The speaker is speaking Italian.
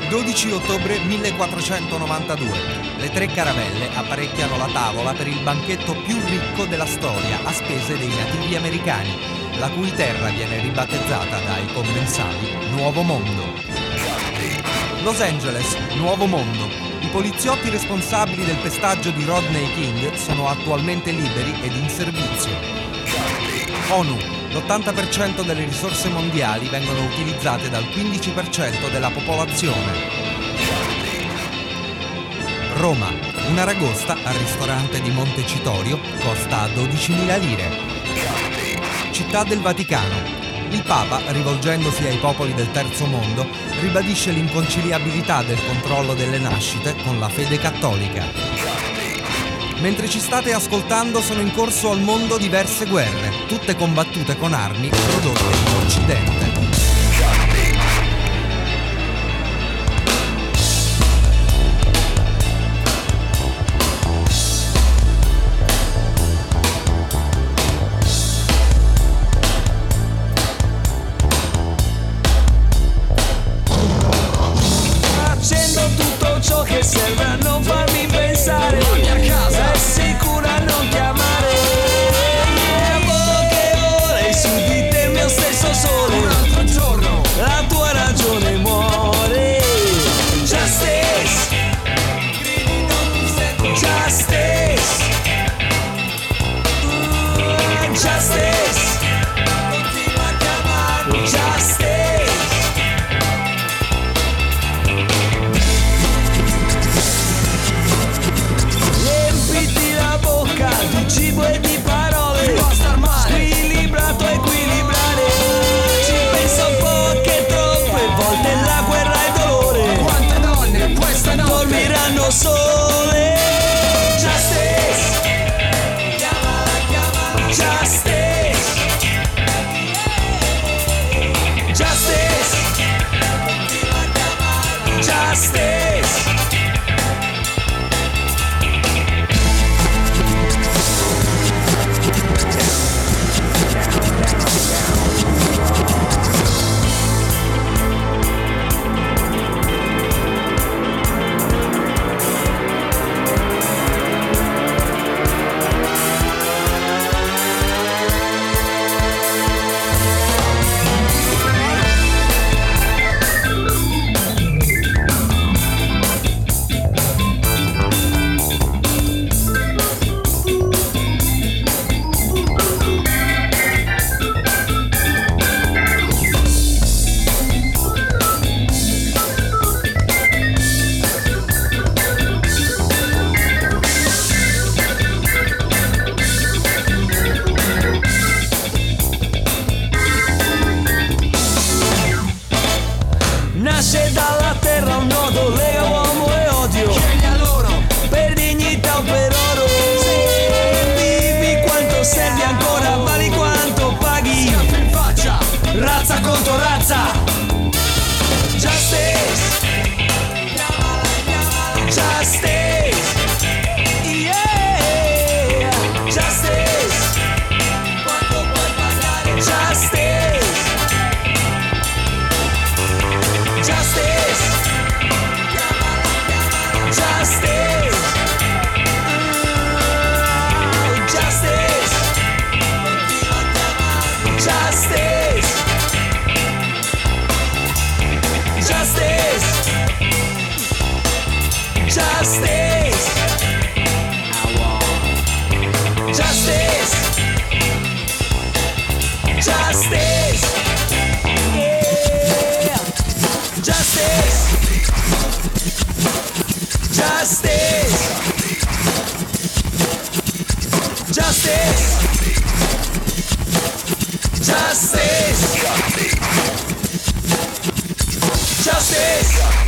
12 ottobre 1492. Le tre caravelle apparecchiano la tavola per il banchetto più ricco della storia a spese dei nativi americani, la cui terra viene ribattezzata dai commensali Nuovo Mondo. Los Angeles, Nuovo Mondo. I poliziotti responsabili del pestaggio di Rodney King sono attualmente liberi ed in servizio. ONU. L'80% delle risorse mondiali vengono utilizzate dal 15% della popolazione. Roma. Un'aragosta al ristorante di Montecitorio costa 12.000 lire. Città del Vaticano. Il Papa, rivolgendosi ai popoli del Terzo Mondo, ribadisce l'inconciliabilità del controllo delle nascite con la fede cattolica. Mentre ci state ascoltando, sono in corso al mondo diverse guerre, tutte combattute con armi prodotte in Occidente. Facendo tutto ciò che serve a non farmi pensare. A casa è sicura a non chiamare. A poche ore su di te il mio stesso sole. Un altro giorno la tua ragione muore. Justice, Justice, Justice, continua a chiamarmi Justice. Di cibo e di parole, squilibrato e equilibrare. Ci penso un po' che troppe volte la guerra è dolore. Quante donne questa notte dormiranno sole. Justice, Justice, Justice, Justice. Nasce dalla terra un nodo, lega uomo e odio. Chiedi a loro per dignità o per oro. Vivi quanto servi ancora, vali quanto paghi. Schiaffi in faccia, razza contro razza. Justice, Justice, yeah. Justice, quanto puoi pagare? Justice, Justice, Justice, Justice, Justice, Justice, Justice, Justice, Justice, yeah. Justice, Justice, Justice, Justice, Justice.